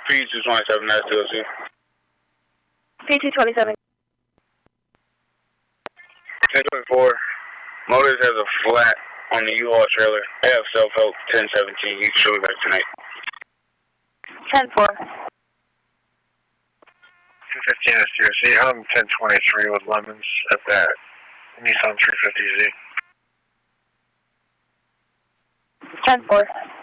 P227, that's TLC. P227. 1024. Motors has a flat on the U-Haul trailer. They have self-help 1017. You should be back tonight. 10-4. 215 is TLC. I'm 1023 with Lemons at that Nissan 350Z. 10-4.